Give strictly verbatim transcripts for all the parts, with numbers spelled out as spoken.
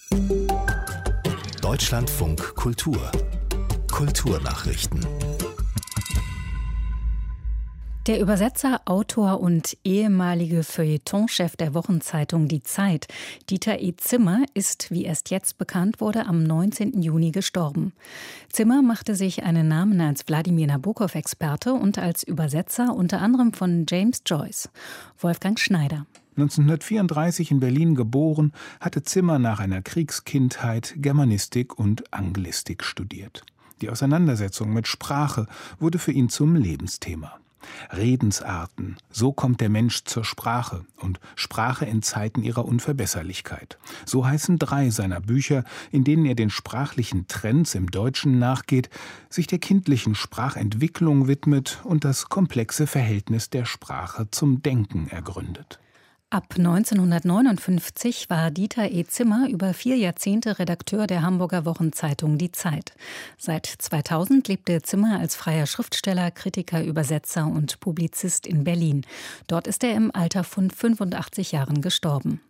Deutschlandfunk Kultur. Kulturnachrichten. Der Übersetzer, Autor und ehemalige Feuilletonchef der Wochenzeitung Die Zeit, Dieter E. Zimmer, ist, wie erst jetzt bekannt wurde, am neunzehnten Juni gestorben. Zimmer machte sich einen Namen als Wladimir Nabokov-Experte und als Übersetzer unter anderem von James Joyce. Wolfgang Schneider. neunzehnhundertvierunddreißig in Berlin geboren, hatte Zimmer nach einer Kriegskindheit Germanistik und Anglistik studiert. Die Auseinandersetzung mit Sprache wurde für ihn zum Lebensthema. Redensarten, so kommt der Mensch zur Sprache und Sprache in Zeiten ihrer Unverbesserlichkeit. So heißen drei seiner Bücher, in denen er den sprachlichen Trends im Deutschen nachgeht, sich der kindlichen Sprachentwicklung widmet und das komplexe Verhältnis der Sprache zum Denken ergründet. Ab neunzehnhundertneunundfünfzig war Dieter E. Zimmer über vier Jahrzehnte Redakteur der Hamburger Wochenzeitung Die Zeit. Seit zweitausend lebte Zimmer als freier Schriftsteller, Kritiker, Übersetzer und Publizist in Berlin. Dort ist er im Alter von fünfundachtzig Jahren gestorben.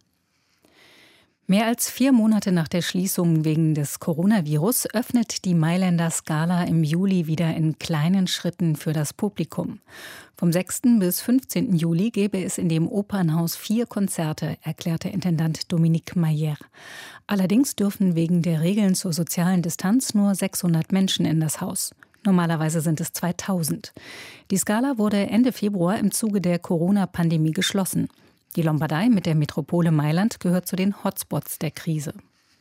Mehr als vier Monate nach der Schließung wegen des Coronavirus öffnet die Mailänder Scala im Juli wieder in kleinen Schritten für das Publikum. Vom sechsten bis fünfzehnten Juli gäbe es in dem Opernhaus vier Konzerte, erklärte Intendant Dominique Mayer. Allerdings dürfen wegen der Regeln zur sozialen Distanz nur sechshundert Menschen in das Haus. Normalerweise sind es zweitausend. Die Scala wurde Ende Februar im Zuge der Corona-Pandemie geschlossen. Die Lombardei mit der Metropole Mailand gehört zu den Hotspots der Krise.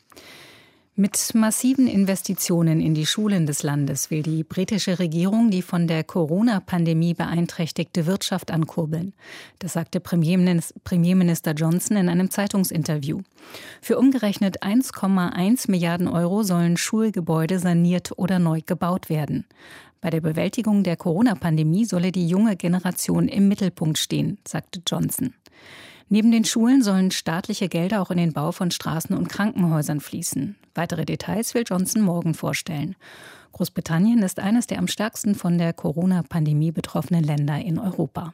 Mit massiven Investitionen in die Schulen des Landes will die britische Regierung die von der Corona-Pandemie beeinträchtigte Wirtschaft ankurbeln. Das sagte Premierminister Johnson in einem Zeitungsinterview. Für umgerechnet eins Komma eins Milliarden Euro sollen Schulgebäude saniert oder neu gebaut werden. Bei der Bewältigung der Corona-Pandemie solle die junge Generation im Mittelpunkt stehen, sagte Johnson. Neben den Schulen sollen staatliche Gelder auch in den Bau von Straßen und Krankenhäusern fließen. Weitere Details will Johnson morgen vorstellen. Großbritannien ist eines der am stärksten von der Corona-Pandemie betroffenen Länder in Europa.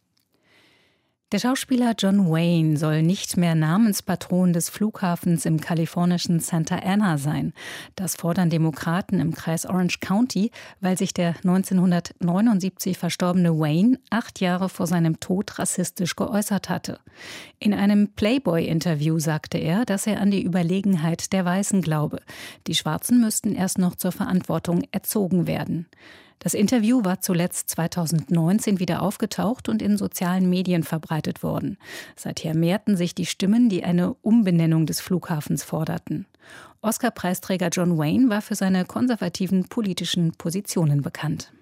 Der Schauspieler John Wayne soll nicht mehr Namenspatron des Flughafens im kalifornischen Santa Ana sein. Das fordern Demokraten im Kreis Orange County, weil sich der neunzehnhundertneunundsiebzig verstorbene Wayne acht Jahre vor seinem Tod rassistisch geäußert hatte. In einem Playboy-Interview sagte er, dass er an die Überlegenheit der Weißen glaube. Die Schwarzen müssten erst noch zur Verantwortung erzogen werden. Das Interview war zuletzt zweitausendneunzehn wieder aufgetaucht und in sozialen Medien verbreitet worden. Seither mehrten sich die Stimmen, die eine Umbenennung des Flughafens forderten. Oscar-Preisträger John Wayne war für seine konservativen politischen Positionen bekannt.